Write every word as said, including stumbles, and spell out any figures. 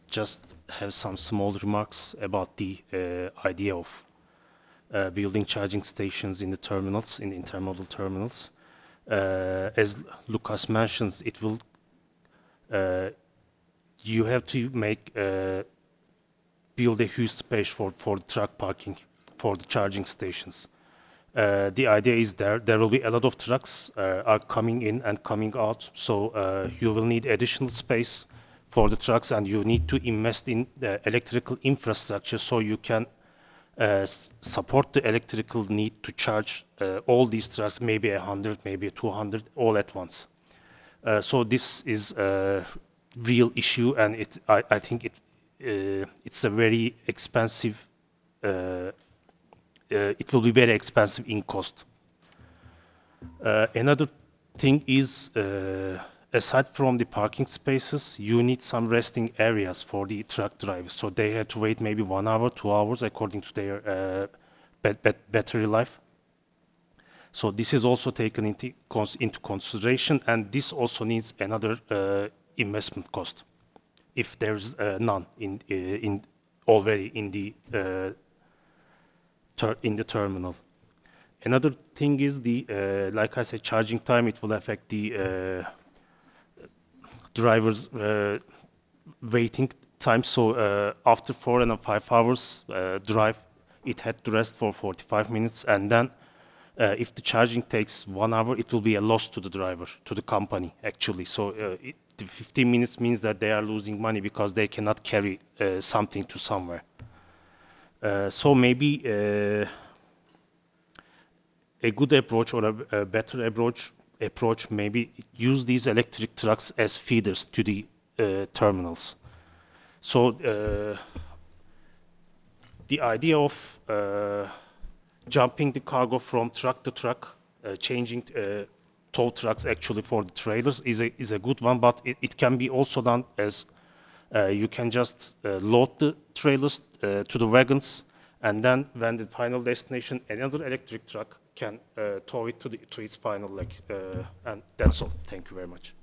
just have some small remarks about the uh, idea of uh, building charging stations in the terminals, in the intermodal terminals. Uh, as Lucas mentions, it will uh, you have to make uh, build a huge space for for the truck parking for the charging stations. Uh, the idea is there there will be a lot of trucks uh, are coming in and coming out, so uh, you will need additional space for the trucks, and you need to invest in the electrical infrastructure so you can uh, support the electrical need to charge uh, all these trucks, maybe a hundred, maybe two hundred, all at once. Uh, so this is a real issue, and it I, I think it uh, it's a very expensive. Uh, uh, it will be very expensive in cost. Uh, another thing is, uh, aside from the parking spaces, you need some resting areas for the truck drivers. So they have to wait maybe one hour, two hours, according to their uh, bat bat battery life. So this is also taken into, cons into consideration, and this also needs another uh, investment cost, if there's uh, none in uh, in already in the uh, ter in the terminal. Another thing is the, uh, like I said, charging time. It will affect the uh, drivers' uh, waiting time. So uh, after four and a five hours uh, drive, it had to rest for forty-five minutes, and then uh, if the charging takes one hour, it will be a loss to the driver, to the company actually. So uh, it, the fifteen minutes means that they are losing money because they cannot carry uh, something to somewhere. Uh, so maybe. Uh, a good approach, or a, a better approach approach maybe use these electric trucks as feeders to the uh, terminals. So uh, the idea of uh, jumping the cargo from truck to truck, uh, changing uh, tow trucks actually for the trailers is a is a good one, but it, it can be also done as uh, you can just uh, load the trailers uh, to the wagons, and then when the final destination, another electric truck can uh, tow it to, the, to its final leg. Uh, and that's all. Thank you very much.